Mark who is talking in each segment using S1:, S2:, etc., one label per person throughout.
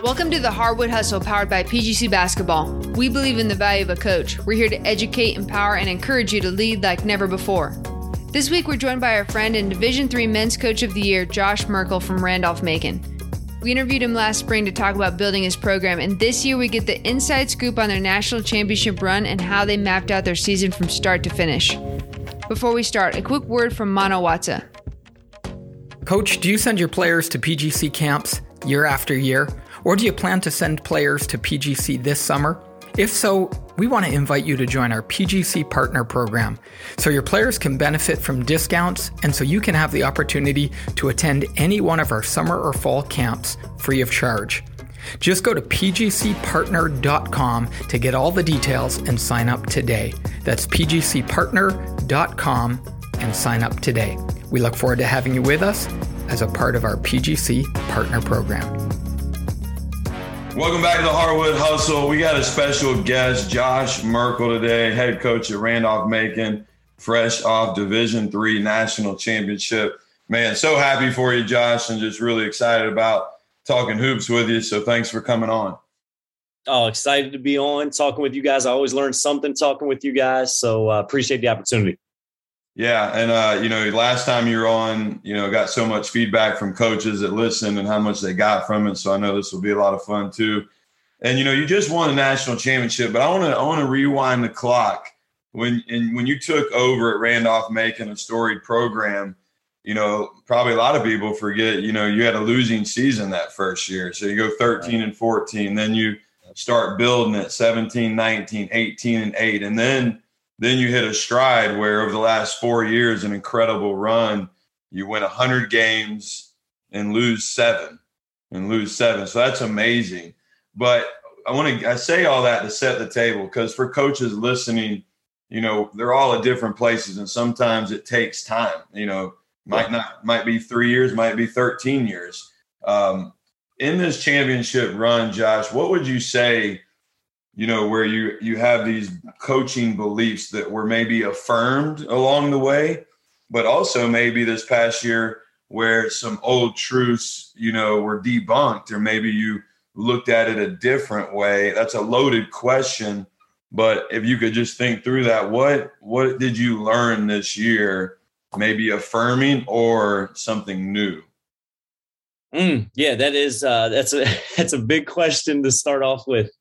S1: Welcome to the Hardwood Hustle powered by PGC Basketball. We believe in the value of a coach. We're here to educate, empower, and encourage you to lead like never before. This week, we're joined by our friend and Division III Men's Coach of the Year, Josh Merkel from Randolph-Macon. We interviewed him last spring to talk about building his program, and this year we get the inside scoop on their national championship run and how they mapped out their season from start to finish. Before we start, a quick word from Mano Watsa.
S2: Coach, do you send your players to PGC camps year after year? Or do you plan to send players to PGC this summer? If so, we want to invite you to join our PGC Partner Program so your players can benefit from discounts and so you can have the opportunity to attend any one of our summer or fall camps free of charge. Just go to pgcpartner.com to get all the details and sign up today. That's pgcpartner.com and sign up today. We look forward to having you with us as a part of our PGC Partner Program.
S3: Welcome back to the Hardwood Hustle. We got a special guest, Josh Merkel, today, head coach at Randolph-Macon, fresh off Division III National Championship. Man, so happy for you, Josh, and just really excited about talking hoops with you. So thanks for coming on.
S4: Oh, excited to be on, talking with you guys. I always learn something talking with you guys, so appreciate the opportunity.
S3: Yeah, and, last time you were on, got so much feedback from coaches that listened and how much they got from it. So I know this will be a lot of fun too. And, you just won a national championship, but I want to rewind the clock. When you took over at Randolph-Macon, a storied program, probably a lot of people forget, you had a losing season that first year. So you go 13-14, then you start building at 17-19, 18-8, and then you hit a stride where over the last 4 years, an incredible run, you win 100 games and lose seven. So that's amazing. But I say all that to set the table, because for coaches listening, they're all at different places, and sometimes it takes time. Might be 3 years, might be 13 years. In this championship run, Josh, what would you say, where you have these coaching beliefs that were maybe affirmed along the way, but also maybe this past year where some old truths, were debunked, or maybe you looked at it a different way? That's a loaded question, but if you could just think through that, what did you learn this year, maybe affirming or something new?
S4: Yeah, that's a big question to start off with.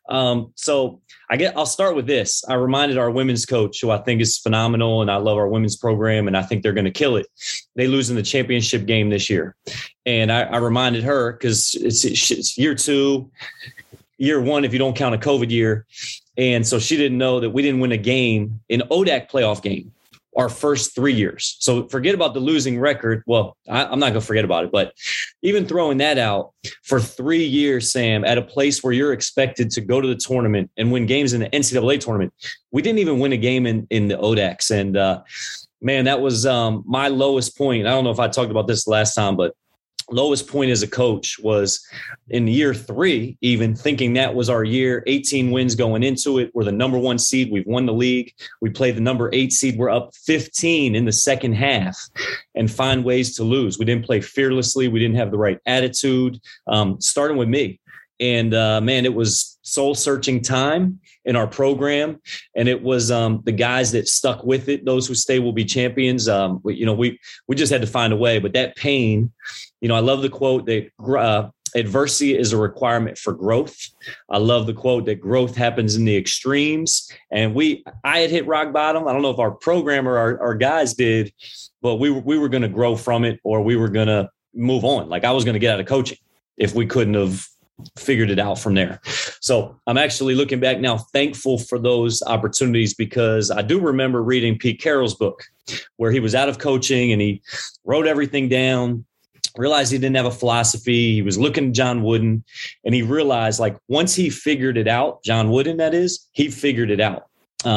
S4: So I'll start with this. I reminded our women's coach, who I think is phenomenal, and I love our women's program, and I think they're going to kill it. They lose in the championship game this year. And I reminded her, because it's year two, year one, if you don't count a COVID year. And so she didn't know that we didn't win a game, an ODAC playoff game, our first 3 years. So forget about the losing record. Well, I'm not going to forget about it, but even throwing that out, for 3 years, Sam, at a place where you're expected to go to the tournament and win games in the NCAA tournament, we didn't even win a game in the ODACs. And man, that was my lowest point. I don't know if I talked about this last time, but lowest point as a coach was in year three, even thinking that was our year. 18 wins going into it. We're the number one seed. We've won the league. We played the number 8 seed. We're up 15 in the second half and find ways to lose. We didn't play fearlessly. We didn't have the right attitude, starting with me. And man, it was soul searching time in our program. And it was the guys that stuck with it. Those who stay will be champions. We just had to find a way. But that pain, I love the quote that adversity is a requirement for growth. I love the quote that growth happens in the extremes. And I had hit rock bottom. I don't know if our program or our guys did, but we were going to grow from it, or we were going to move on. Like I was going to get out of coaching if we couldn't have figured it out from there. So I'm actually looking back now, thankful for those opportunities, because I do remember reading Pete Carroll's book where he was out of coaching and he wrote everything down, realized he didn't have a philosophy. He was looking at John Wooden, and he realized, like, once he figured it out, John Wooden, that is, he figured it out.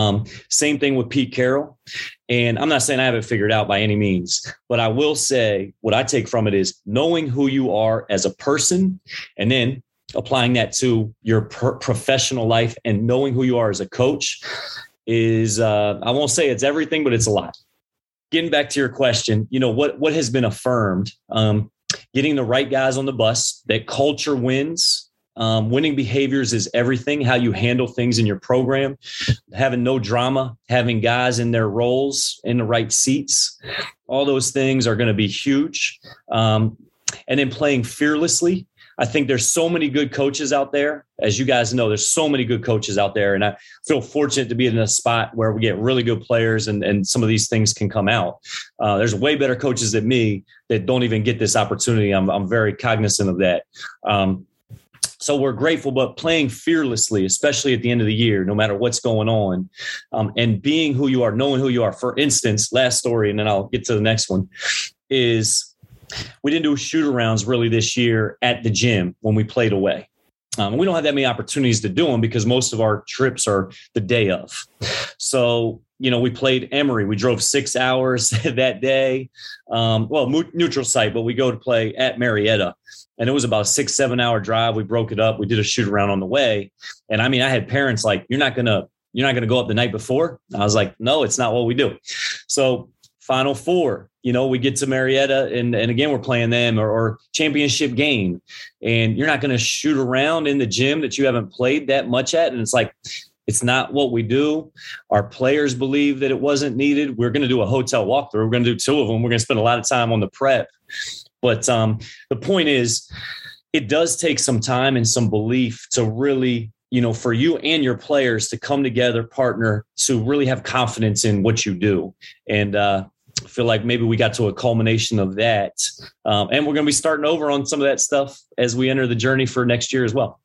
S4: Same thing with Pete Carroll. And I'm not saying I have it figured out by any means, but I will say what I take from it is knowing who you are as a person, and then applying that to your professional life, and knowing who you are as a coach is, I won't say it's everything, but it's a lot. Getting back to your question, what has been affirmed, getting the right guys on the bus, that culture wins. Winning behaviors is everything, how you handle things in your program, having no drama, having guys in their roles in the right seats. All those things are going to be huge. And then playing fearlessly. I think there's so many good coaches out there. As you guys know, there's so many good coaches out there. And I feel fortunate to be in a spot where we get really good players and some of these things can come out. There's way better coaches than me that don't even get this opportunity. I'm very cognizant of that. So we're grateful, but playing fearlessly, especially at the end of the year, no matter what's going on, and being who you are, knowing who you are. For instance, last story, and then I'll get to the next one, is we didn't do shoot-arounds really this year at the gym when we played away. We don't have that many opportunities to do them because most of our trips are the day of. So, we played Emory. We drove 6 hours that day. Neutral site, but we go to play at Marietta. And it was about a 6-7 hour drive. We broke it up. We did a shoot-around on the way. And I had parents like, you're not going to go up the night before? I was like, no, it's not what we do. So Final Four, we get to Marietta and again, we're playing them or championship game, and you're not going to shoot around in the gym that you haven't played that much at. And it's like, it's not what we do. Our players believe that it wasn't needed. We're going to do a hotel walkthrough. We're going to do 2 of them. We're going to spend a lot of time on the prep. But the point is, it does take some time and some belief to really, for you and your players to come together, partner, to really have confidence in what you do. And I feel like maybe we got to a culmination of that. And we're going to be starting over on some of that stuff as we enter the journey for next year as well.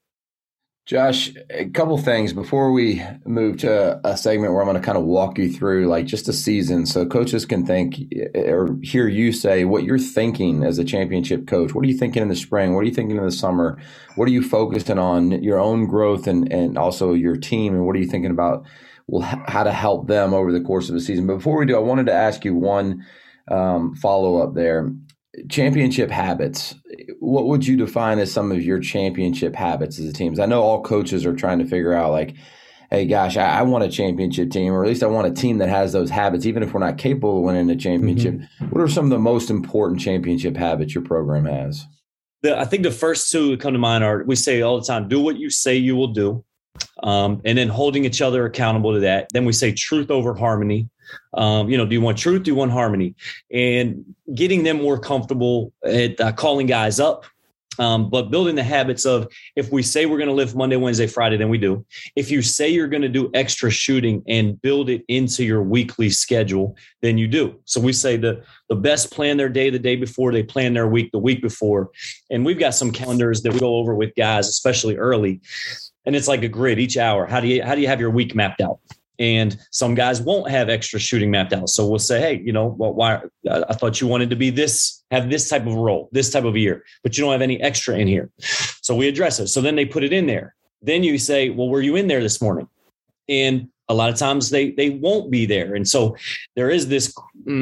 S5: Josh, a couple things before we move to a segment where I'm going to kind of walk you through like just a season so coaches can think or hear you say what you're thinking as a championship coach. What are you thinking in the spring? What are you thinking in the summer? What are you focusing on your own growth and also your team? And what are you thinking about how to help them over the course of the season? But before we do, I wanted to ask you one follow-up there. Championship habits. What would you define as some of your championship habits as a team? I know all coaches are trying to figure out like, hey, gosh, I want a championship team, or at least I want a team that has those habits, even if we're not capable of winning a championship. Mm-hmm. What are some of the most important championship habits your program has?
S4: I think the first 2 that come to mind are, we say all the time, do what you say you will do. And then holding each other accountable to that. Then we say truth over harmony. Do you want truth? Do you want harmony? And getting them more comfortable at calling guys up, but building the habits of, if we say we're going to lift Monday, Wednesday, Friday, then we do. If you say you're going to do extra shooting and build it into your weekly schedule, then you do. So we say the best plan their day the day before, they plan their week the week before. And we've got some calendars that we go over with guys, especially early. And it's like a grid each hour. How do you have your week mapped out? And some guys won't have extra shooting mapped out. So we'll say, hey, why? I thought you wanted to be have this type of role, this type of year, but you don't have any extra in here. So we address it. So then they put it in there. Then you say, well, were you in there this morning? And a lot of times they won't be there. And so there is this,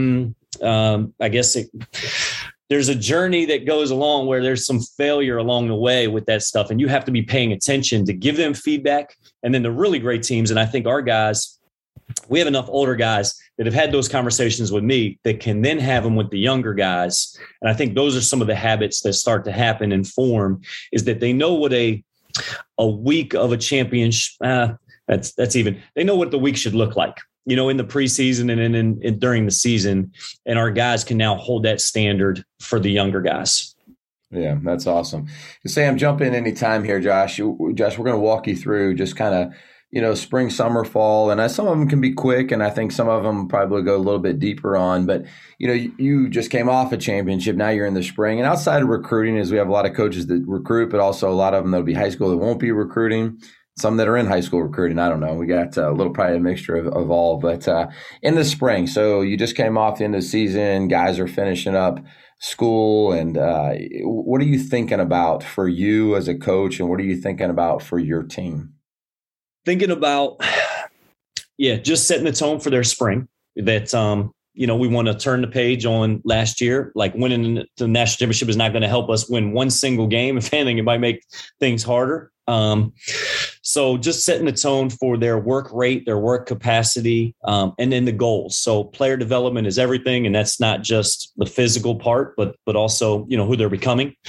S4: there's a journey that goes along where there's some failure along the way with that stuff. And you have to be paying attention to give them feedback. And then the really great teams, and I think our guys, we have enough older guys that have had those conversations with me that can then have them with the younger guys. And I think those are some of the habits that start to happen and form, is that they know what a week of a championship, they know what the week should look like, in the preseason and during the season. And our guys can now hold that standard for the younger guys.
S5: Yeah, that's awesome. Sam, jump in anytime here, Josh. Josh, we're going to walk you through just kind of, spring, summer, fall. And some of them can be quick, and I think some of them probably go a little bit deeper on. But, you just came off a championship. Now you're in the spring. And outside of recruiting, as we have a lot of coaches that recruit, but also a lot of them that'll be high school that won't be recruiting. Some that are in high school recruiting. I don't know. We got a little probably a mixture of all. But in the spring, so you just came off the end of the season. Guys are finishing up school. And what are you thinking about for you as a coach? And what are you thinking about for your team?
S4: Thinking about, just setting the tone for their spring. That, we want to turn the page on last year. Like winning the national championship is not going to help us win one single game. If anything, it might make things harder. So just setting the tone for their work rate, their work capacity, and then the goals. So player development is everything. And that's not just the physical part, but also, who they're becoming.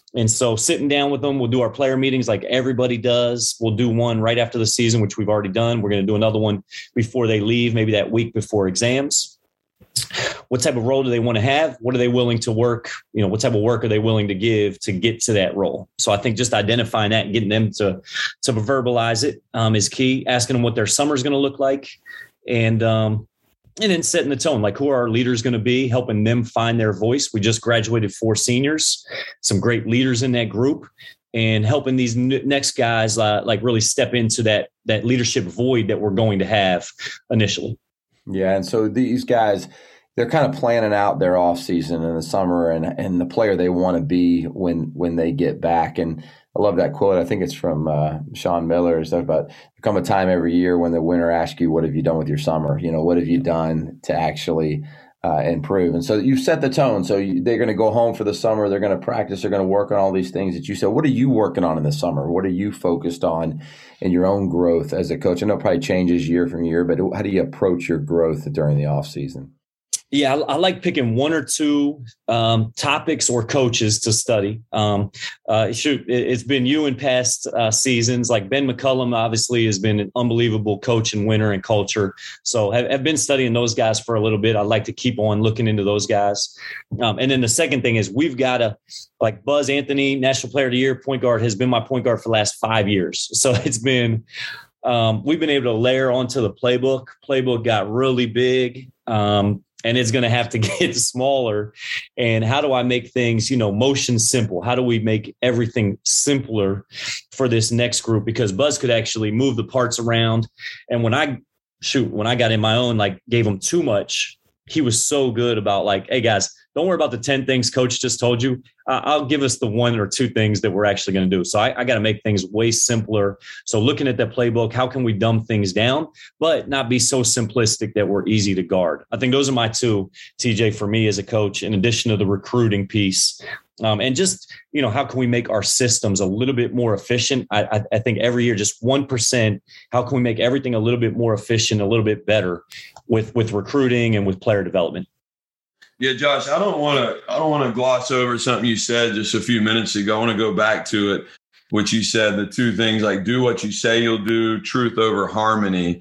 S4: And so sitting down with them, we'll do our player meetings like everybody does. We'll do one right after the season, which we've already done. We're going to do another one before they leave, maybe that week before exams. What type of role do they want to have? What are they willing to work? What type of work are they willing to give to get to that role? So I think just identifying that and getting them to verbalize it is key. Asking them what their summer is going to look like. And then setting the tone, like who are our leaders going to be, helping them find their voice. We just graduated 4 seniors, some great leaders in that group, and helping these next guys like really step into that leadership void that we're going to have initially.
S5: Yeah. And so these guys, they're kind of planning out their off season in the summer and the player they want to be when they get back. And I love that quote. I think it's from Sean Miller. It's about there come a time every year when the winner asks you, what have you done with your summer? What have you done to actually improve? And so you've set the tone. So they're going to go home for the summer. They're going to practice. They're going to work on all these things that you said. What are you working on in the summer? What are you focused on in your own growth as a coach? I know it probably changes year from year, but how do you approach your growth during the off season?
S4: Yeah, I like picking 1 or 2 topics or coaches to study. It's been you in past seasons. Like Ben McCullum, obviously, has been an unbelievable coach in winter and culture. So I've been studying those guys for a little bit. I like to keep on looking into those guys. And then the second thing is we've got to, like Buzz Anthony, National Player of the Year, point guard, has been my point guard for the last 5 years. So it's been we've been able to layer onto the playbook. Playbook got really big. And it's going to have to get smaller. And how do I make things, motion simple? How do we make everything simpler for this next group? Because Buzz could actually move the parts around. And when I got in my own, gave him too much, he was so good about hey guys, don't worry about the 10 things coach just told you. I'll give us the 1 or 2 things that we're actually going to do. So I got to make things way simpler. So looking at that playbook, how can we dumb things down, but not be so simplistic that we're easy to guard? I think those are my 2, TJ, for me as a coach, in addition to the recruiting piece. And just, how can we make our systems a little bit more efficient? I think every year, just 1%, how can we make everything a little bit more efficient, a little bit better with recruiting and with player development?
S3: Yeah, Josh, I don't want to gloss over something you said just a few minutes ago. I want to go back to it, which you said, the 2 things, do what you say you'll do, truth over harmony.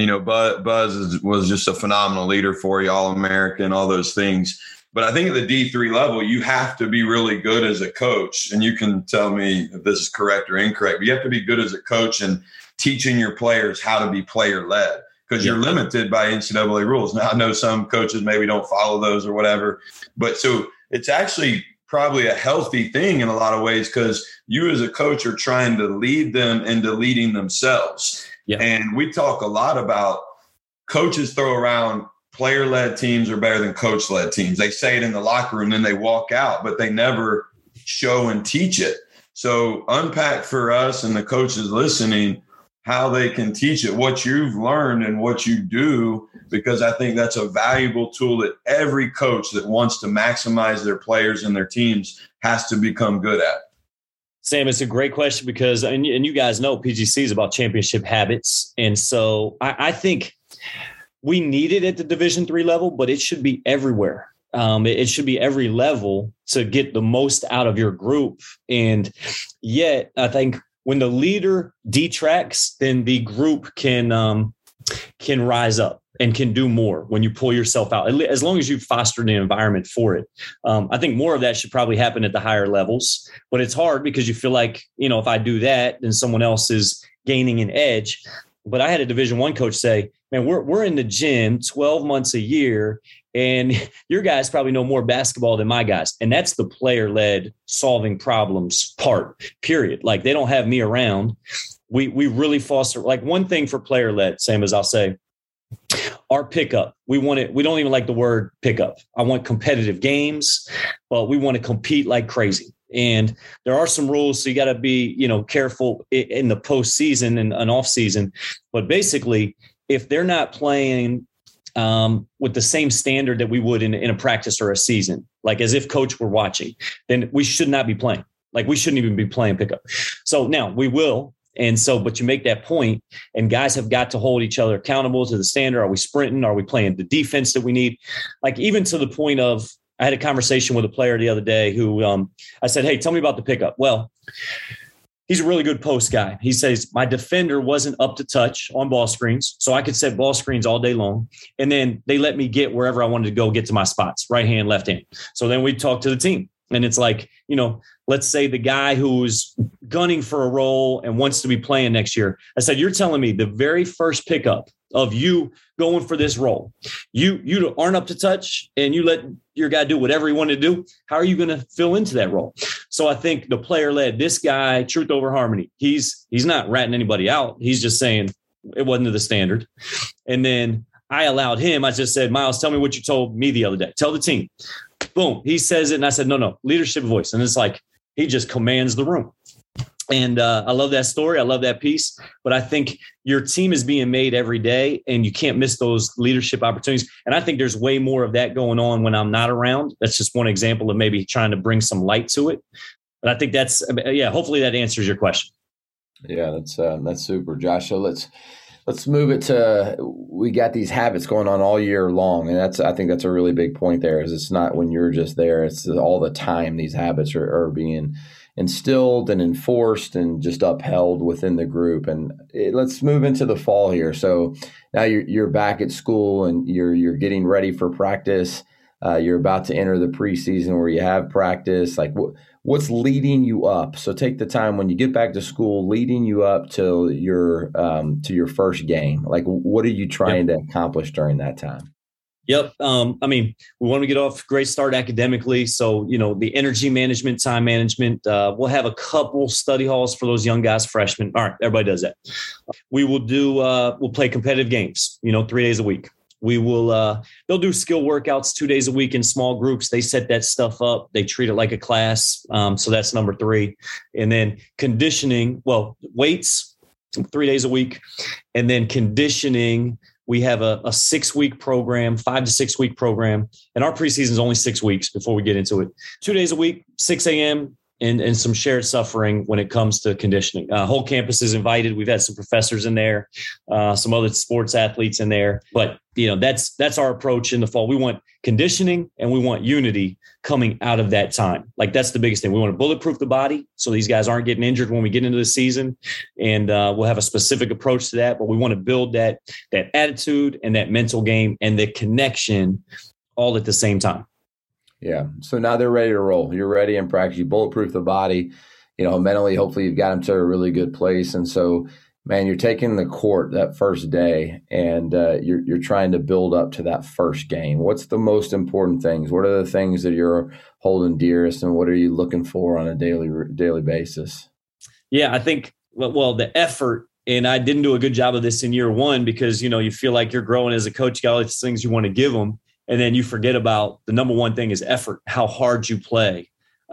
S3: Buzz was just a phenomenal leader for you, All-American, all those things. But I think at the D3 level, you have to be really good as a coach. And you can tell me if this is correct or incorrect, but you have to be good as a coach and teaching your players how to be player-led. Because you're limited by NCAA rules. Now, I know some coaches maybe don't follow those or whatever, but so it's actually probably a healthy thing in a lot of ways, because you as a coach are trying to lead them into leading themselves. Yeah. And we talk a lot about coaches throw around player-led teams are better than coach-led teams. They say it in the locker room, then they walk out, but they never show and teach it. So unpack for us and the coaches listening how they can teach it, what you've learned and what you do, because I think that's a valuable tool that every coach that wants to maximize their players and their teams has to become good at.
S4: Sam, it's a great question because, and you guys know PGC is about championship habits. And so I think we need it at the Division III level, but it should be everywhere. It should be every level to get the most out of your group. And yet I think when the leader detracts, then the group can rise up and can do more when you pull yourself out, as long as you've fostered an environment for it. I think more of that should probably happen at the higher levels, but it's hard because you feel like, if I do that, then someone else is gaining an edge. But I had a Division I coach say, man, we're in the gym 12 months a year, and your guys probably know more basketball than my guys. And that's the player-led solving problems part, period. They don't have me around. We really foster, one thing for player-led, same as I'll say, our pickup. We want it. We don't even like the word pickup. I want competitive games, but we want to compete like crazy. And there are some rules, so you got to be, careful in the postseason and off season. But basically, if they're not playing with the same standard that we would in a practice or a season, as if coach were watching, then we should not be playing. We shouldn't even be playing pickup. So now we will. And so, but you make that point, and guys have got to hold each other accountable to the standard. Are we sprinting? Are we playing the defense that we need? Even to the point of, I had a conversation with a player the other day who I said, hey, tell me about the pickup. Well, he's a really good post guy. He says, my defender wasn't up to touch on ball screens, so I could set ball screens all day long. And then they let me get wherever I wanted to go, get to my spots, right hand, left hand. So then we talk to the team. And it's like, let's say the guy who's gunning for a role and wants to be playing next year. I said, you're telling me the very first pickup of you going for this role, you aren't up to touch and you let your guy do whatever he wanted to do. How are you going to fill into that role? So I think the player led this guy, truth over harmony. He's not ratting anybody out. He's just saying it wasn't to the standard. And then I allowed him. I just said, Miles, tell me what you told me the other day. Tell the team. Boom. He says it. And I said, no, leadership voice. And it's like, he just commands the room. And I love that story. I love that piece. But I think your team is being made every day and you can't miss those leadership opportunities. And I think there's way more of that going on when I'm not around. That's just one example of maybe trying to bring some light to it. But I think hopefully that answers your question.
S5: Yeah, that's super, Josh. So let's move it to, we got these habits going on all year long. And I think that's a really big point there, is it's not when you're just there, it's all the time these habits are being instilled and enforced and just upheld within the group. And let's move into the fall here. So now you're back at school and you're getting ready for practice. You're about to enter the preseason where you have practice. Like what's leading you up? So take the time when you get back to school, leading you up to your first game. Like what are you trying to accomplish during that time?
S4: Yep. We want to get off a great start academically. So, the energy management, time management, we'll have a couple study halls for those young guys, freshmen. All right. Everybody does that. We will we'll play competitive games, 3 days a week. We will, they'll do skill workouts 2 days a week in small groups. They set that stuff up. They treat it like a class. So that's number 3. And then conditioning, weights 3 days a week. And then conditioning, we have a 6-week program, 5 to 6 week program. And our preseason is only 6 weeks before we get into it. 2 days a week, 6 a.m. And some shared suffering when it comes to conditioning. Whole campus is invited. We've had some professors in there, some other sports athletes in there. But, that's our approach in the fall. We want conditioning and we want unity coming out of that time. Like that's the biggest thing. We want to bulletproof the body so these guys aren't getting injured when we get into the season. And we'll have a specific approach to that. But we want to build that attitude and that mental game and the connection all at the same time.
S5: Yeah. So now they're ready to roll. You're ready in practice. You bulletproof the body, mentally, hopefully you've got them to a really good place. And so, man, you're taking the court that first day and you're trying to build up to that first game. What's the most important things? What are the things that you're holding dearest and what are you looking for on a daily basis? Yeah,
S4: I think, the effort, and I didn't do a good job of this in year one because, you feel like you're growing as a coach, you got all these things you want to give them. And then you forget about the number one thing is effort, how hard you play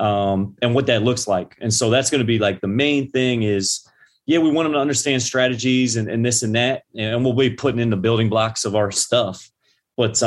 S4: and what that looks like. And so that's going to be like the main thing is, we want them to understand strategies and this and that. And we'll be putting in the building blocks of our stuff. But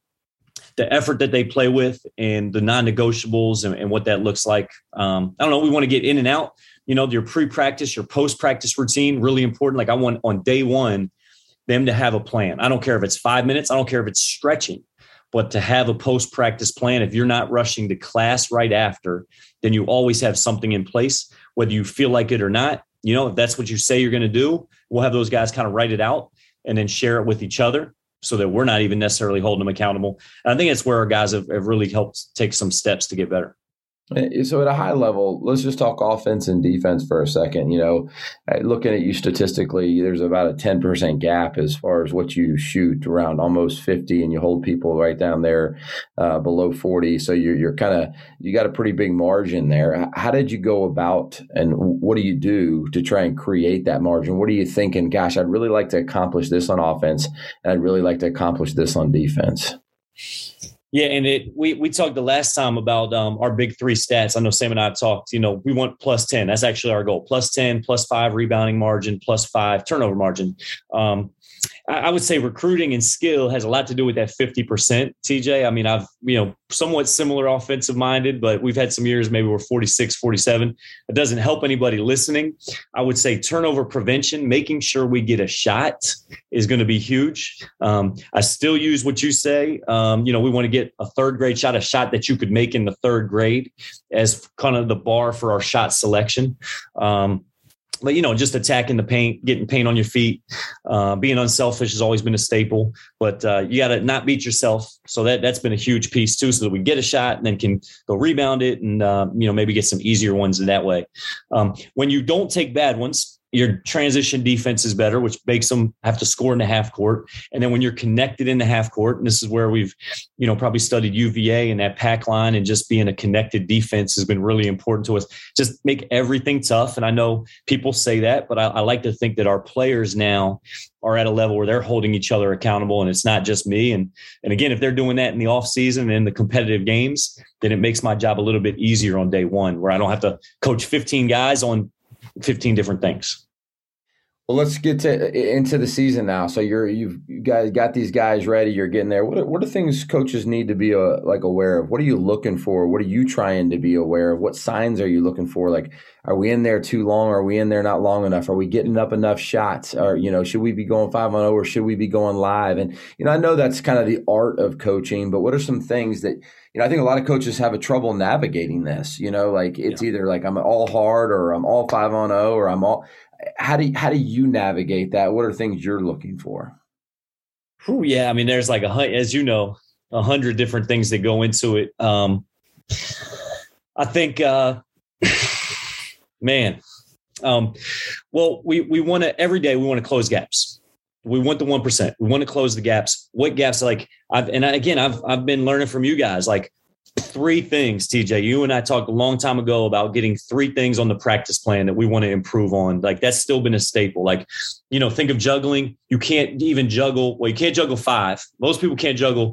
S4: the effort that they play with and the non-negotiables and what that looks like. I don't know. We want to get in and out, your pre-practice, your post-practice routine, really important. Like I want on day one, them to have a plan. I don't care if it's 5 minutes. I don't care if it's stretching. But to have a post-practice plan, if you're not rushing to class right after, then you always have something in place, whether you feel like it or not. If that's what you say you're going to do, we'll have those guys kind of write it out and then share it with each other so that we're not even necessarily holding them accountable. And I think that's where our guys have really helped take some steps to get better.
S5: So at a high level, let's just talk offense and defense for a second. Looking at you statistically, there's about a 10% gap as far as what you shoot, around almost 50, and you hold people right down there below 40. So you got a pretty big margin there. How did you go about, and what do you do to try and create that margin? What are you thinking? Gosh, I'd really like to accomplish this on offense, and I'd really like to accomplish this on defense.
S4: Yeah, and we talked the last time about our big 3 stats. I know Sam and I have talked, we want plus 10. That's actually our goal. Plus 10, plus 5 rebounding margin, plus 5 turnover margin. I would say recruiting and skill has a lot to do with that 50%, TJ. I mean, I've, somewhat similar offensive minded, but we've had some years maybe we're 46, 47. It doesn't help anybody listening. I would say turnover prevention, making sure we get a shot is going to be huge. I still use what you say. We want to get a third grade shot, a shot that you could make in the third grade as kind of the bar for our shot selection. But, just attacking the paint, getting paint on your feet, being unselfish has always been a staple. But you got to not beat yourself. So that's been a huge piece, too, so that we get a shot and then can go rebound it and, maybe get some easier ones in that way. When you don't take bad ones, your transition defense is better, which makes them have to score in the half court. And then when you're connected in the half court, and this is where we've, probably studied UVA and that pack line, and just being a connected defense has been really important to us. Just make everything tough. And I know people say that, but I like to think that our players now are at a level where they're holding each other accountable, and it's not just me. And again, if they're doing that in the off season and in the competitive games, then it makes my job a little bit easier on day one, where I don't have to coach 15 guys on 15 different things.
S5: Well, let's get into the season now. So you guys got these guys ready. You're getting there. What are things coaches need to be aware of? What are you looking for? What are you trying to be aware of? What signs are you looking for? Like, are we in there too long? Are we in there not long enough? Are we getting up enough shots? Or should we be going 5-on-0 or should we be going live? And I know that's kind of the art of coaching, but what are some things that I think a lot of coaches have a trouble navigating this? It's either like I'm all hard or I'm all 5-on-0 or I'm all. How do you navigate that? What are things you're looking for?
S4: Ooh, yeah, I mean, there's like 100 different things that go into it. I think, well, we want to every day. We want to close gaps. We want the 1%. We want to close the gaps. What gaps? Like I've been learning from you guys. Like 3 things, TJ. You and I talked a long time ago about getting 3 things on the practice plan that we want to improve on. Like that's still been a staple. Like, think of juggling. You can't even juggle. Well, you can't juggle 5. Most people can't juggle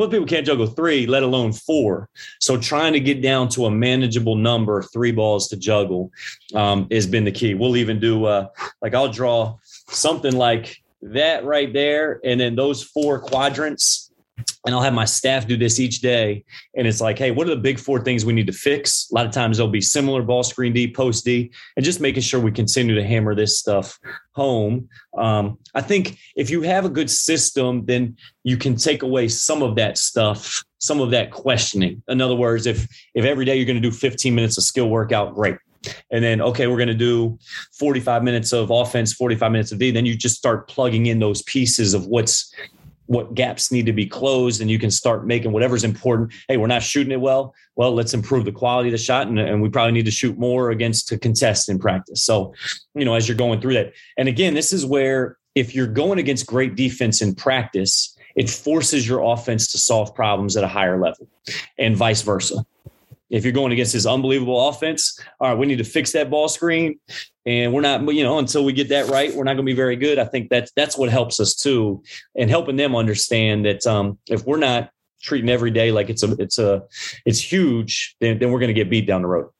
S4: 3, let alone 4. So trying to get down to a manageable number, 3 balls to juggle, has been the key. We'll even do I'll draw something like that right there, and then those 4 quadrants. And I'll have my staff do this each day. And it's like, hey, what are the big 4 things we need to fix? A lot of times they'll be similar: ball screen D, post D, and just making sure we continue to hammer this stuff home. I think if you have a good system, then you can take away some of that stuff, some of that questioning. In other words, if every day you're going to do 15 minutes of skill workout, great. And then, okay, we're going to do 45 minutes of offense, 45 minutes of D. Then you just start plugging in those pieces of what gaps need to be closed, and you can start making whatever's important. Hey, we're not shooting it well. Well, let's improve the quality of the shot, and we probably need to shoot more to contest in practice. So, as you're going through that. And again, this is where if you're going against great defense in practice, it forces your offense to solve problems at a higher level, and vice versa. If you're going against this unbelievable offense, all right, we need to fix that ball screen. And we're not, until we get that right, we're not going to be very good. I think that's what helps us too, and helping them understand that if we're not treating every day like it's huge, then we're going to get beat down the road.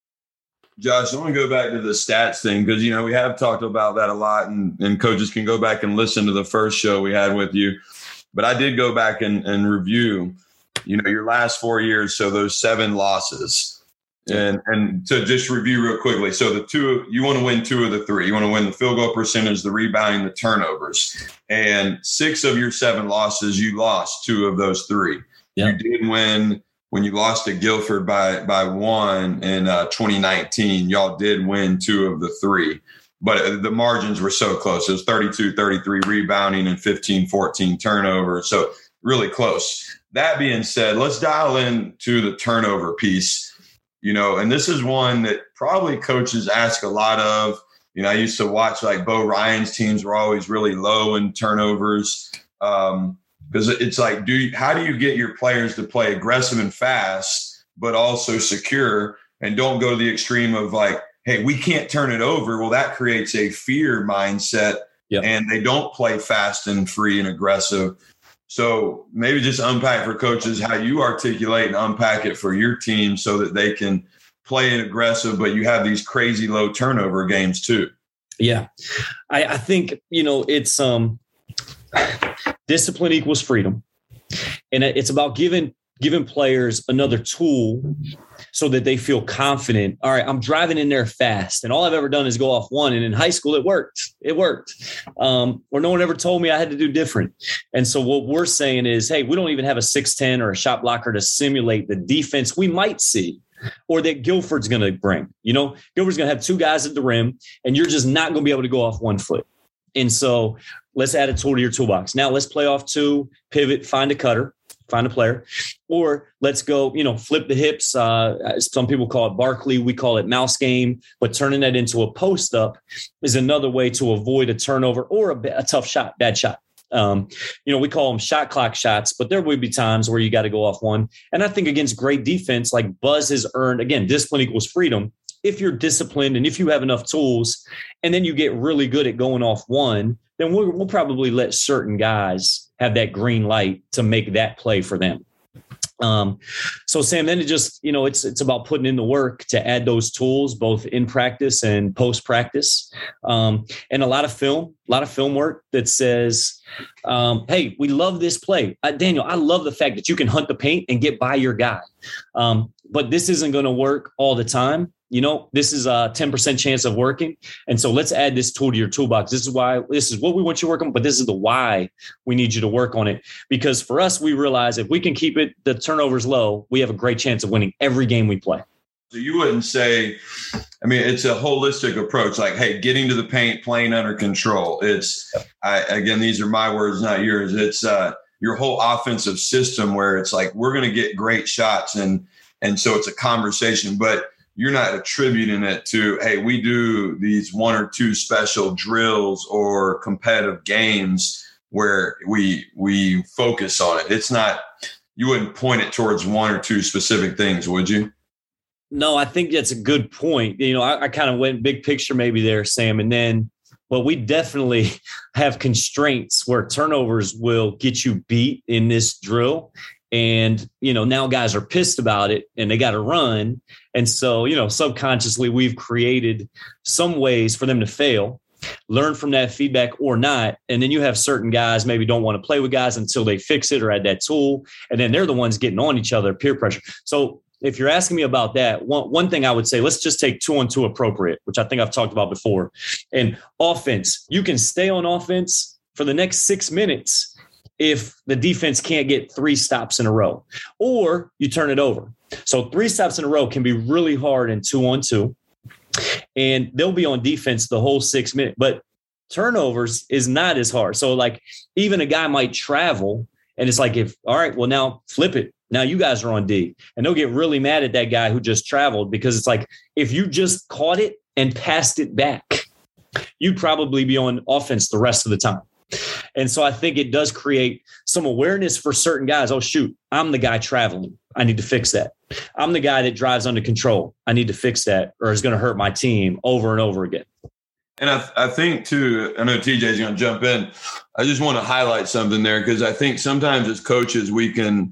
S3: Josh, I want to go back to the stats thing because, we have talked about that a lot, and coaches can go back and listen to the first show we had with you. But I did go back and review, your last 4 years. So those 7 losses. And to just review real quickly. So you want to win 2 of the 3. You want to win the field goal percentage, the rebounding, the turnovers. And 6 of your 7 losses, you lost 2 of those 3. Yeah. You did win when you lost to Guilford by 1 in 2019. Y'all did win 2 of the 3. But the margins were so close. It was 32-33 rebounding and 15-14 turnovers. So really close. That being said, let's dial in to the turnover piece. And this is one that probably coaches ask a lot of. I used to watch like Bo Ryan's teams were always really low in turnovers because it's like, how do you get your players to play aggressive and fast, but also secure, and don't go to the extreme of like, hey, we can't turn it over. Well, that creates a fear mindset, and they don't play fast and free and aggressive. So maybe just unpack for coaches how you articulate and unpack it for your team so that they can play it aggressive, but you have these crazy low turnover games too.
S4: Yeah. I think, it's discipline equals freedom. And it's about giving players another tool so that they feel confident. All right, I'm driving in there fast, and all I've ever done is go off one. And in high school, it worked. Or no one ever told me I had to do different. And so what we're saying is, hey, we don't even have a 6'10" or a shot blocker to simulate the defense we might see or that Guilford's going to bring. Guilford's going to have 2 guys at the rim, and you're just not going to be able to go off 1 foot. And so let's add a tool to your toolbox. Now let's play off 2, pivot, find a cutter, find a player, or let's go, flip the hips. Some people call it Barkley. We call it mouse game, but turning that into a post up is another way to avoid a turnover or a tough shot, bad shot. We call them shot clock shots, but there will be times where you got to go off one. And I think against great defense, like Buzz has earned, again, discipline equals freedom. If you're disciplined and if you have enough tools and then you get really good at going off one, then we'll probably let certain guys have that green light to make that play for them. So Sam, then it just, it's about putting in the work to add those tools, both in practice and post practice. And a lot of film work that says, hey, we love this play. Daniel, I love the fact that you can hunt the paint and get by your guy. But this isn't going to work all the time. This is a 10% chance of working. And so let's add this tool to your toolbox. This is what we want you to work on, but this is the why we need you to work on it. Because for us, we realize if we can keep the turnovers low, we have a great chance of winning every game we play.
S3: So you wouldn't say, it's a holistic approach, like, hey, getting to the paint, playing under control. Again, these are my words, not yours. It's your whole offensive system where it's like, we're going to get great shots. And so it's a conversation, but you're not attributing it to, hey, we do these 1 or 2 special drills or competitive games where we focus on it. It's not, you wouldn't point it towards 1 or 2 specific things, would you?
S4: No, I think that's a good point. I kind of went big picture maybe there, Sam. And then, we definitely have constraints where turnovers will get you beat in this drill. And, now guys are pissed about it and they got to run. And so, subconsciously we've created some ways for them to fail, learn from that feedback or not. And then you have certain guys maybe don't want to play with guys until they fix it or add that tool. And then they're the ones getting on each other, peer pressure. So if you're asking me about that, one thing I would say, let's just take 2-on-2 appropriate, which I think I've talked about before. And offense, you can stay on offense for the next 6 minutes if the defense can't get 3 stops in a row, or you turn it over. So 3 stops in a row can be really hard in 2-on-2, and they'll be on defense the whole 6 minutes. But turnovers is not as hard. So like even a guy might travel, and it's like, all right, well now flip it. Now you guys are on D, and they'll get really mad at that guy who just traveled, because it's like, if you just caught it and passed it back, you'd probably be on offense the rest of the time. And so I think it does create some awareness for certain guys. Oh, shoot, I'm the guy traveling. I need to fix that. I'm the guy that drives under control. I need to fix that, or it's going to hurt my team over and over again.
S3: And I think, too, I know TJ's going to jump in. I just want to highlight something there, because I think sometimes as coaches, we can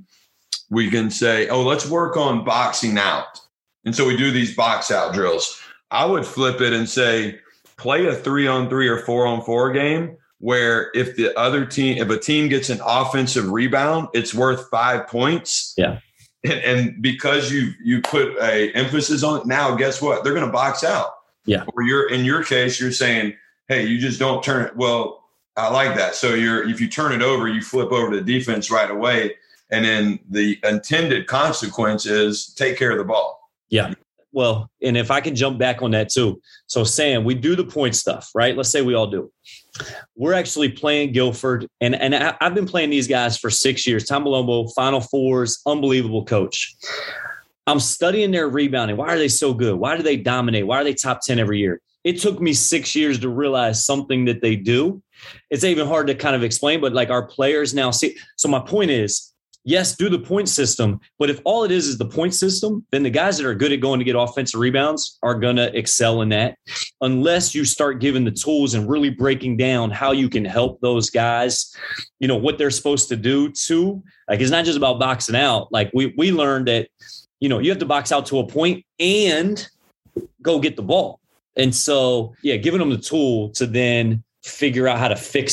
S3: say, oh, let's work on boxing out. And so we do these box out drills. I would flip it and say, play a 3-on-3 or 4-on-4 game where if a team gets an offensive rebound, it's worth 5 points.
S4: Yeah.
S3: And because you put a emphasis on it, now guess what? They're going to box out.
S4: Yeah.
S3: Or in your case, you're saying, hey, you just don't turn it. Well, I like that. So if you turn it over, you flip over to defense right away. And then the intended consequence is take care of the ball.
S4: Yeah. Well, and if I can jump back on that too. So Sam, we do the point stuff, right? Let's say we all do. We're actually playing Guilford, and I've been playing these guys for 6 years. Tom Malombo, Final Fours, unbelievable coach. I'm studying their rebounding. Why are they so good? Why do they dominate? Why are they top 10 every year? It took me 6 years to realize something that they do. It's even hard to kind of explain, but like our players now see. So my point is, yes, do the point system, but if all it is the point system, then the guys that are good at going to get offensive rebounds are going to excel in that, unless you start giving the tools and really breaking down how you can help those guys, what they're supposed to do too. Like, it's not just about boxing out. Like we learned that, you have to box out to a point and go get the ball. And so, yeah, giving them the tool to then figure out how to fix it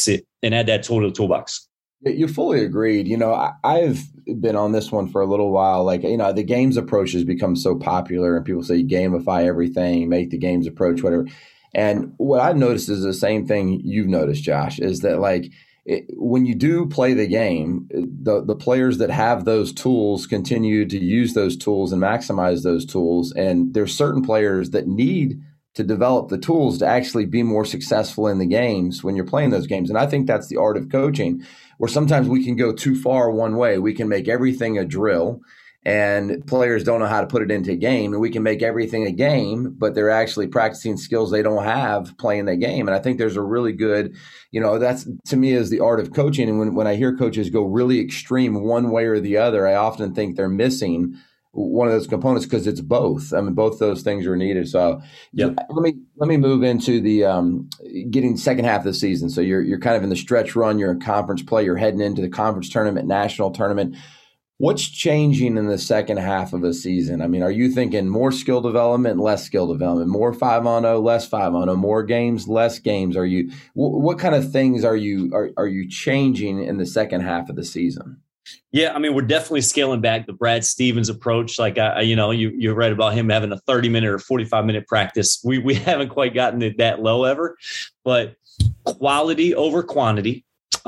S4: and add that tool to the toolbox.
S5: You fully agreed. I've been on this one for a little while. The games approach has become so popular, and people say gamify everything, make the games approach, whatever. And what I've noticed is the same thing you've noticed, Josh, is that when you do play the game, the players that have those tools continue to use those tools and maximize those tools. And there's certain players that need to develop the tools to actually be more successful in the games when you're playing those games. And I think that's the art of coaching, where sometimes we can go too far one way. We can make everything a drill and players don't know how to put it into a game, and we can make everything a game, but they're actually practicing skills they don't have playing the game. And I think there's a really good, that's to me is the art of coaching. And when I hear coaches go really extreme one way or the other, I often think they're missing one of those components, because it's both. I mean, both those things are needed. So let me move into the getting second half of the season. So you're kind of in the stretch run. You're in conference play. You're heading into the conference tournament, national tournament. What's changing in the second half of the season? I mean, are you thinking more skill development, less skill development, more 5-on-0, less 5-on-0, more games, less games? What kind of things are you changing in the second half of the season?
S4: Yeah, I mean, we're definitely scaling back the Brad Stevens approach. You read about him having a 30-minute or 45-minute practice. We haven't quite gotten it that low ever, but quality over quantity.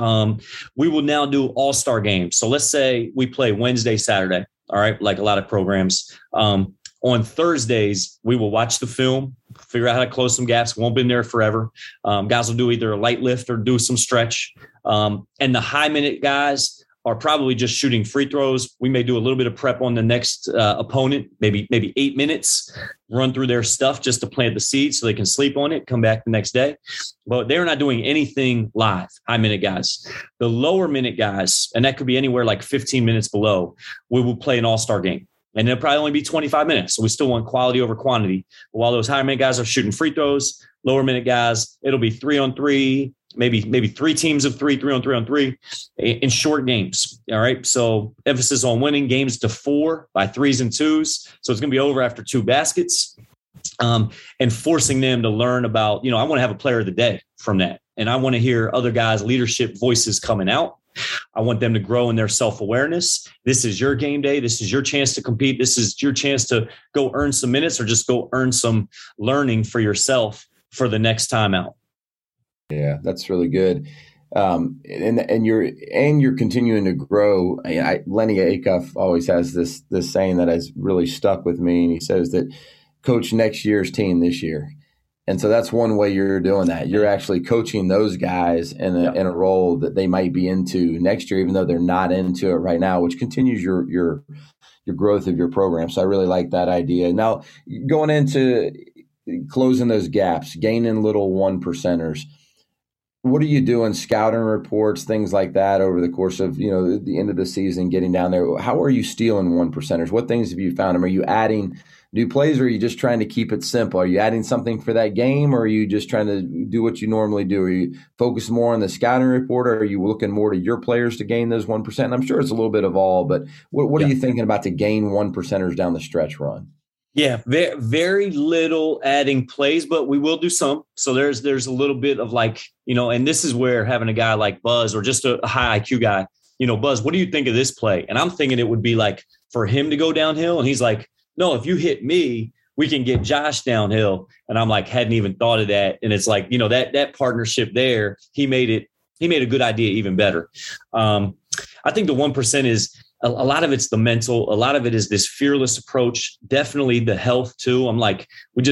S4: We will now do all-star games. So let's say we play Wednesday, Saturday, all right, like a lot of programs. On Thursdays, we will watch the film, figure out how to close some gaps. Won't be in there forever. Guys will do either a light lift or do some stretch. And the high-minute guys are probably just shooting free throws. We may do a little bit of prep on the next opponent, maybe 8 minutes, run through their stuff just to plant the seed so they can sleep on it, come back the next day. But they're not doing anything live, high-minute guys. The lower-minute guys, and that could be anywhere like 15 minutes below, we will play an all-star game. And it'll probably only be 25 minutes. So we still want quality over quantity. But while those higher-minute guys are shooting free throws, lower-minute guys, it'll be 3-on-3, maybe 3 teams of 3, 3-on-3 in short games. All right. So emphasis on winning games to 4 by 3s and 2s. So it's going to be over after 2 baskets, and forcing them to learn about, I want to have a player of the day from that. And I want to hear other guys' leadership voices coming out. I want them to grow in their self-awareness. This is your game day. This is your chance to compete. This is your chance to go earn some minutes or just go earn some learning for yourself for the next time out.
S5: Yeah, that's really good. And you're continuing to grow. Lenny Acuff always has this saying that has really stuck with me, and he says that coach next year's team this year. And so that's one way you're doing that. You're actually coaching those guys in a role that they might be into next year, even though they're not into it right now, which continues your growth of your program. So I really like that idea. Now, going into closing those gaps, gaining little 1%ers. What are you doing, scouting reports, things like that over the course of, the end of the season, getting down there? How are you stealing 1%ers? What things have you found? Are you adding new plays, or are you just trying to keep it simple? Are you adding something for that game, or are you just trying to do what you normally do? Are you focused more on the scouting report, or are you looking more to your players to gain those 1%? And I'm sure it's a little bit of all, but what are you thinking about to gain 1%ers down the stretch run?
S4: Yeah, very, very little adding plays, but we will do some. So there's a little bit of and this is where having a guy like Buzz, or just a high IQ guy, Buzz, what do you think of this play? And I'm thinking it would be like for him to go downhill. And he's like, no, if you hit me, we can get Josh downhill. And I'm like, hadn't even thought of that. And it's like, that partnership there, he made a good idea even better. I think the 1% is, a lot of it's the mental. A lot of it is this fearless approach. Definitely the health too. I'm like,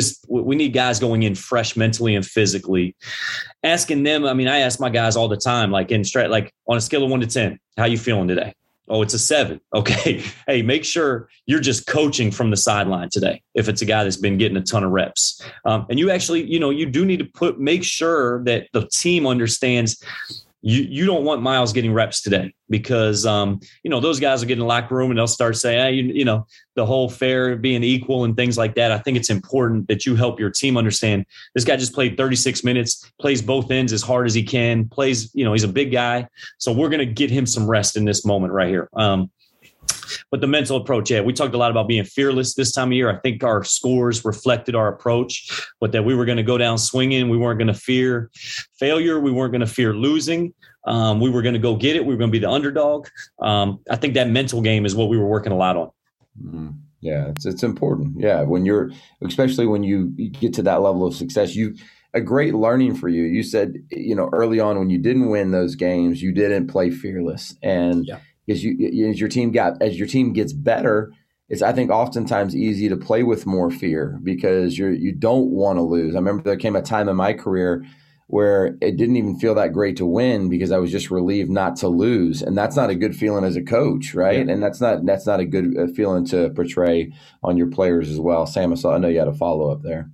S4: we need guys going in fresh mentally and physically. Asking them. I mean, I ask my guys all the time, like on a scale of 1 to 10, how you feeling today? Oh, it's a 7. Okay. Hey, make sure you're just coaching from the sideline today. If it's a guy that's been getting a ton of reps, and you actually, you do need to make sure that the team understands. You don't want Miles getting reps today because, those guys will get in the locker room and they'll start saying, the whole fair being equal and things like that. I think it's important that you help your team understand this guy just played 36 minutes, plays both ends as hard as he can, plays, he's a big guy. So we're going to get him some rest in this moment right here. But But the mental approach, we talked a lot about being fearless this time of year. I think our scores reflected our approach, but that we were going to go down swinging. We weren't going to fear failure. We weren't going to fear losing. We were going to go get it. We were going to be the underdog. I think that mental game is what we were working a lot on.
S5: Mm-hmm. Yeah, it's important. Yeah, especially when you get to that level of success, a great learning for you. You said, early on when you didn't win those games, you didn't play fearless, and as your team gets better, it's, I think, oftentimes easy to play with more fear because you don't want to lose. I remember there came a time in my career where it didn't even feel that great to win because I was just relieved not to lose. And that's not a good feeling as a coach, right? Yeah. And that's not a good feeling to portray on your players as well. Sam, I know you had a follow-up there.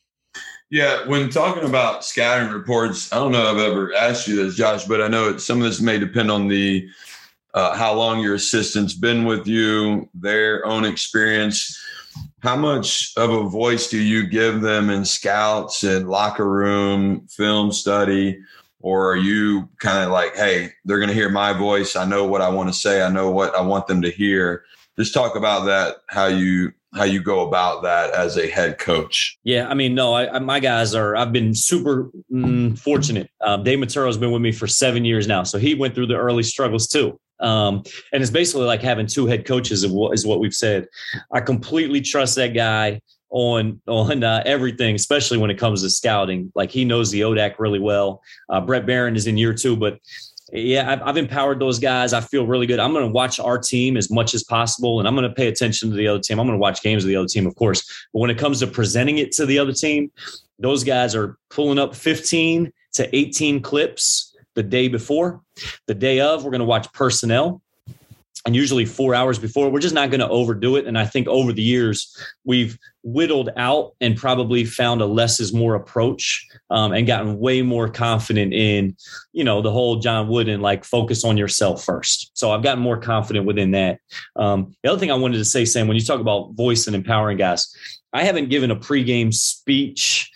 S3: Yeah, when talking about scouting reports, I don't know if I've ever asked you this, Josh, but I know some of this may depend on the how long your assistant's been with you, their own experience. How much of a voice do you give them in scouts and locker room, film study, or are you kind of like, hey, they're going to hear my voice. I know what I want to say. I know what I want them to hear. Just talk about that, how you go about that as a head coach. Yeah,
S4: I mean, no, my guys I've been super fortunate. Dave Maturo has been with me for 7 years now. So he went through the early struggles too. And it's basically like having two head coaches is what we've said. I completely trust that guy on everything, especially when it comes to scouting. Like he knows the ODAC really well. Brett Barron is in year 2, but yeah, I've empowered those guys. I feel really good. I'm going to watch our team as much as possible, and I'm going to pay attention to the other team. I'm going to watch games of the other team, of course. But when it comes to presenting it to the other team, those guys are pulling up 15 to 18 clips the day before. The day of, we're going to watch personnel. And usually 4 hours before, we're just not going to overdo it. And I think over the years, we've whittled out and probably found a less is more approach and gotten way more confident in, the whole John Wooden, like focus on yourself first. So I've gotten more confident within that. The other thing I wanted to say, Sam, when you talk about voice and empowering guys, I haven't given a pregame speech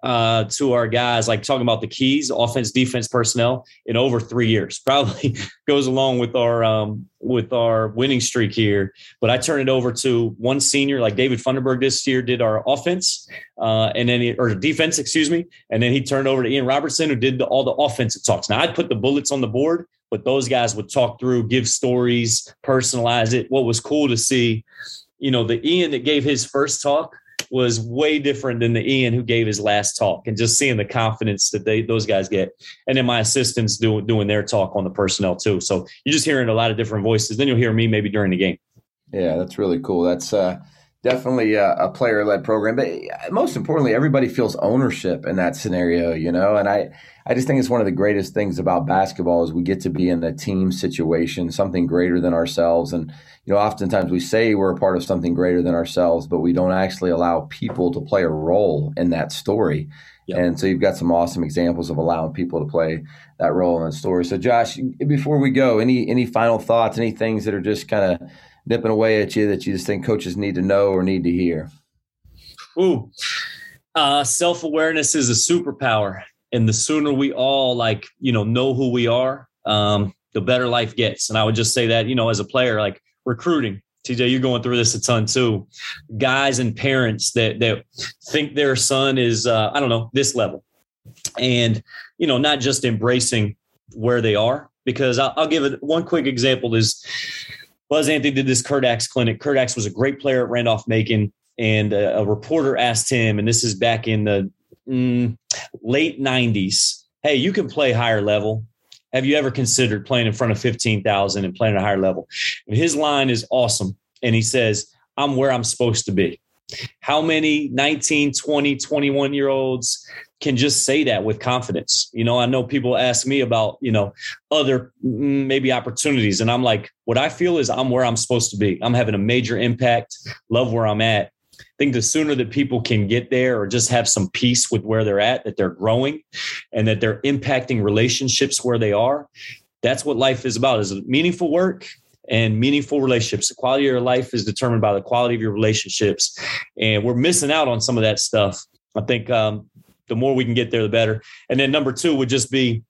S4: to our guys, like talking about the keys, offense, defense, personnel, in over 3 years. Probably goes along with our winning streak here. But I turn it over to one senior, like David Funderburg this year did our offense, or defense, excuse me. And then he turned over to Ian Robertson, who did all the offensive talks. Now I'd put the bullets on the board, but those guys would talk through, give stories, personalize it. What was cool to see, the Ian that gave his first talk was way different than the Ian who gave his last talk, and just seeing the confidence that those guys get. And then my assistants doing their talk on the personnel too. So you're just hearing a lot of different voices. Then you'll hear me maybe during the game. Yeah,
S5: that's really cool. That's definitely a player-led program. But most importantly, everybody feels ownership in that scenario, and I just think it's one of the greatest things about basketball is we get to be in a team situation, something greater than ourselves. And, oftentimes we say we're a part of something greater than ourselves, but we don't actually allow people to play a role in that story. Yep. And so you've got some awesome examples of allowing people to play that role in that story. So Josh, before we go, any final thoughts, any things that are just kind of nipping away at you that you just think coaches need to know or need to hear?
S4: Self-awareness is a superpower. And the sooner we all know who we are, the better life gets. And I would just say that, as a player, like recruiting, TJ, you're going through this a ton too. Guys and parents that think their son is, this level. And, not just embracing where they are, because I'll give it one quick example is Buzz Anthony did this Kurt Axe clinic. Kurt Axe was a great player at Randolph-Macon, and a reporter asked him, and this is back in the late 90s, hey, you can play higher level. Have you ever considered playing in front of 15,000 and playing at a higher level? And his line is awesome. And he says, I'm where I'm supposed to be. How many 19, 20, 21-year-olds can just say that with confidence? I know people ask me about, other maybe opportunities. And I'm like, what I feel is I'm where I'm supposed to be. I'm having a major impact, love where I'm at. I think the sooner that people can get there or just have some peace with where they're at, that they're growing and that they're impacting relationships where they are, that's what life is about, is meaningful work and meaningful relationships. The quality of your life is determined by the quality of your relationships. And we're missing out on some of that stuff. I think the more we can get there, the better. And then number 2 would just be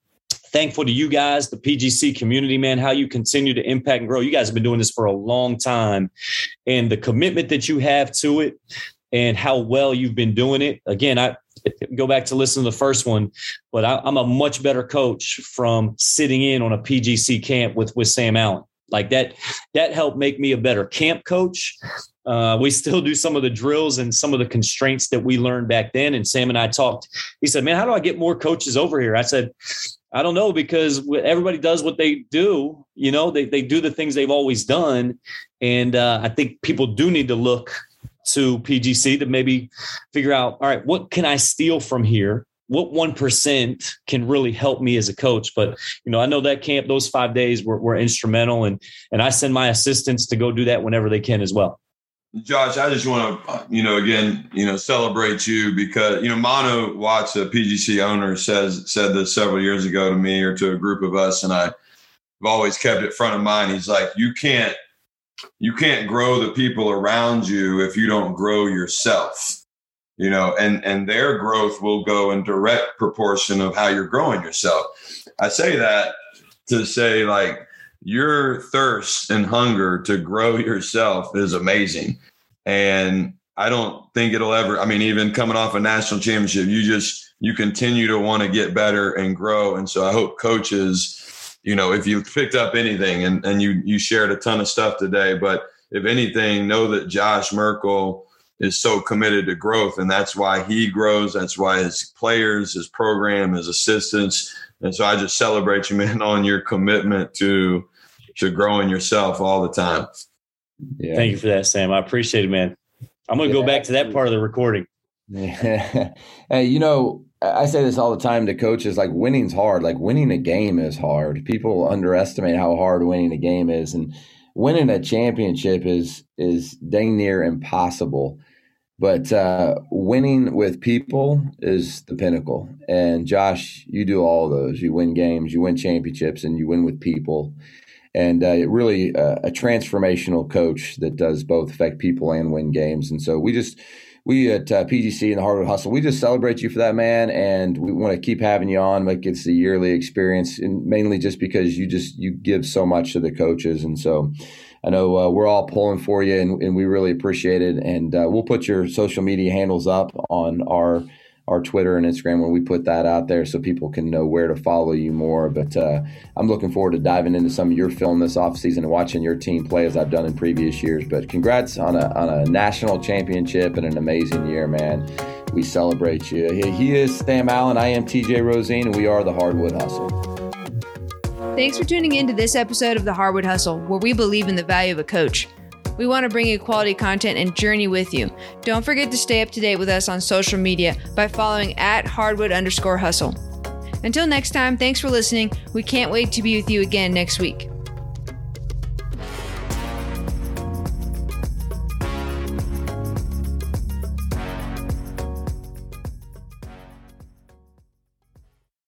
S4: thankful to you guys, the PGC community, man, how you continue to impact and grow. You guys have been doing this for a long time, and the commitment that you have to it and how well you've been doing it. Again, I go back to listen to the first one, but I'm a much better coach from sitting in on a PGC camp with Sam Allen. Like that helped make me a better camp coach. We still do some of the drills and some of the constraints that we learned back then. And Sam and I talked. He said, man, how do I get more coaches over here? I said, I don't know, because everybody does what they do. You know, they do the things they've always done. And I think people do need to look to PGC to maybe figure out, all right, what can I steal from here? What 1% can really help me as a coach? But, you know, I know that camp, those 5 days were instrumental, and I send my assistants to go do that whenever they can as well.
S3: Josh, I just want to, again, celebrate you because, Manu Watts, a PGC owner, said this several years ago to me or to a group of us, and I've always kept it front of mind. He's like, you can't grow the people around you if you don't grow yourself. And their growth will go in direct proportion of how you're growing yourself. I say that to say, like, your thirst and hunger to grow yourself is amazing. And I don't think it'll ever, even coming off a national championship, you continue to want to get better and grow. And so I hope coaches, if you picked up anything and you shared a ton of stuff today, but if anything, know that Josh Merkel is so committed to growth, and that's why he grows. That's why his players, his program, his assistants. And so I just celebrate you, man, on your commitment to growing yourself all the time.
S4: Yeah. Thank you for that, Sam. I appreciate it, man. I'm going to go back to that part of the recording.
S5: Yeah. Hey, I say this all the time to coaches, like, winning's hard. Like, winning a game is hard. People underestimate how hard winning a game is. And winning a championship is dang near impossible. But winning with people is the pinnacle. And Josh, you do all those. You win games, you win championships, and you win with people. And really a transformational coach that does both affect people and win games. And so we at PGC and the Hardwood Hustle, we just celebrate you for that, man. And we want to keep having you on. Like, it's a yearly experience, and mainly just because you give so much to the coaches. And so I know we're all pulling for you, and we really appreciate it. And we'll put your social media handles up on our Twitter and Instagram when we put that out there, so people can know where to follow you more. But I'm looking forward to diving into some of your film this offseason and watching your team play as I've done in previous years. But congrats on a national championship and an amazing year, man. We celebrate you. He is Sam Allen. I am TJ Rosine, and we are the Hardwood Hustle.
S1: Thanks for tuning in to this episode of the Hardwood Hustle, where we believe in the value of a coach. We want to bring you quality content and journey with you. Don't forget to stay up to date with us on social media by following @Hardwood_Hustle. Until next time, thanks for listening. We can't wait to be with you again next week.